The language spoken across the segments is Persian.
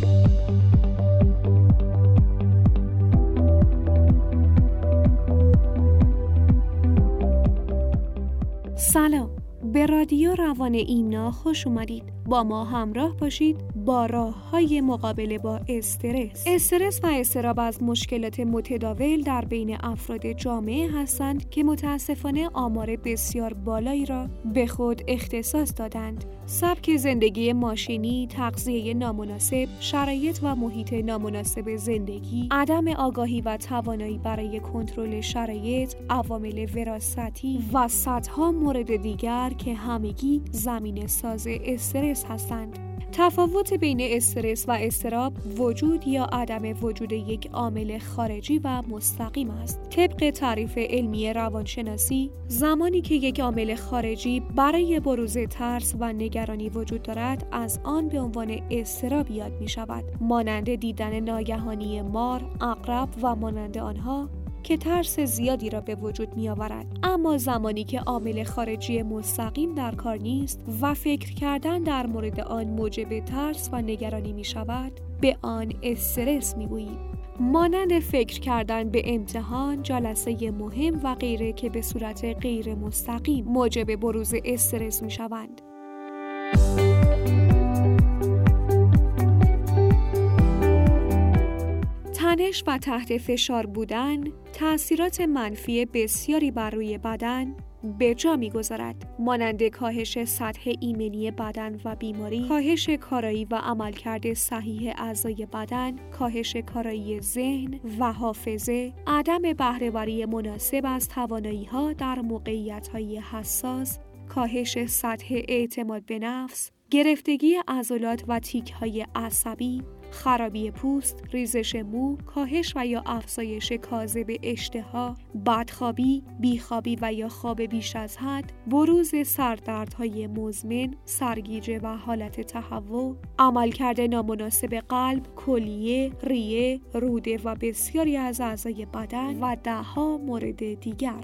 سلام، به رادیو روان ایمنا خوش اومدید. با ما همراه باشید با راه‌های مقابله با استرس. استرس و اضطراب از مشکلات متداول در بین افراد جامعه هستند که متاسفانه آمار بسیار بالایی را به خود اختصاص دادند. سبک زندگی ماشینی، تغذیه نامناسب، شرایط و محیط نامناسب زندگی، عدم آگاهی و توانایی برای کنترل شرایط، عوامل وراثتی و صدها مورد دیگر که همگی زمینه ساز استرس هستند. تفاوت بین استرس و اضطراب وجود یا عدم وجود یک عامل خارجی و مستقیم است. طبق تعریف علمی روانشناسی، زمانی که یک عامل خارجی برای بروز ترس و نگرانی وجود دارد، از آن به عنوان اضطراب یاد می شود. مانند دیدن ناگهانی مار، عقرب و مانند آنها که ترس زیادی را به وجود می آورد. اما زمانی که عامل خارجی مستقیم در کار نیست و فکر کردن در مورد آن موجب ترس و نگرانی می شود، به آن استرس می گوییم. مانند فکر کردن به امتحان، جلسه مهم و غیره که به صورت غیر مستقیم موجب بروز استرس می شوند. تنش و تحت فشار بودن تأثیرات منفی بسیاری بر روی بدن به جا می‌گذارد، مانند کاهش سطح ایمنی بدن و بیماری، کاهش کارایی و عملکرد صحیح اعضای بدن، کاهش کارایی ذهن و حافظه، عدم بهره‌وری مناسب از توانایی‌ها در موقعیت‌های حساس، کاهش سطح اعتماد به نفس، گرفتگی عضلات و تیک‌های عصبی، خرابی پوست، ریزش مو، کاهش و یا افزایش کاذب اشتها، بدخوابی، بیخوابی و یا خواب بیش از حد، بروز سردردهای مزمن، سرگیجه و حالت تهوع، عملکرد نامناسب قلب، کلیه، ریه، روده و بسیاری از اعضای بدن و ده‌ها مورد دیگر.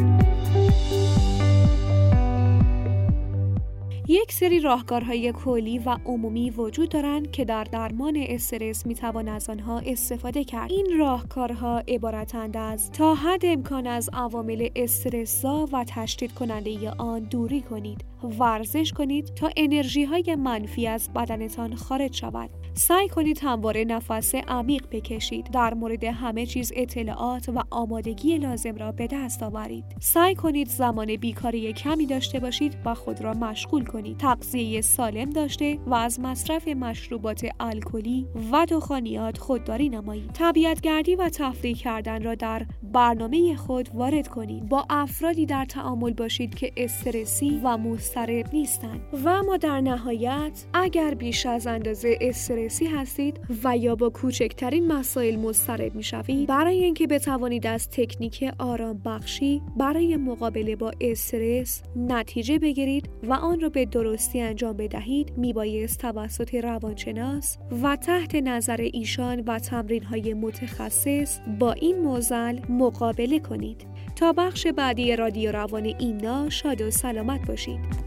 یک سری راهکارهای کلی و عمومی وجود دارند که در درمان استرس میتوان از آنها استفاده کرد. این راهکارها عبارتند از تا حد امکان از عوامل استرس‌زا و تشدید کننده آن دوری کنید. ورزش کنید تا انرژی‌های منفی از بدنتان خارج شود. سعی کنید همواره نفس عمیق بکشید. در مورد همه چیز اطلاعات و آمادگی لازم را به دست آورید. سعی کنید زمان بیکاری کمی داشته باشید و خود را مشغول کنید. تغذیه سالم داشته و از مصرف مشروبات الکلی و دخانیات خودداری نمایید. طبیعت‌گردی و تفریح کردن را در برنامه خود وارد کنید. با افرادی در تعامل باشید که استرسی و مضطرب نیستند. و اما در نهایت، اگر بیش از اندازه استرسی هستید و یا با کوچکترین مسائل مضطرب میشوید، برای اینکه بتوانید از تکنیک آرام بخشی برای مقابله با استرس نتیجه بگیرید و آن را به درستی انجام بدهید، میبایست توسط روانشناس و تحت نظر ایشان و تمرین‌های متخصص با این معضل مقابله کنید. تا بخش بعدی رادیو روان ایمنا، شاد و سلامت باشید.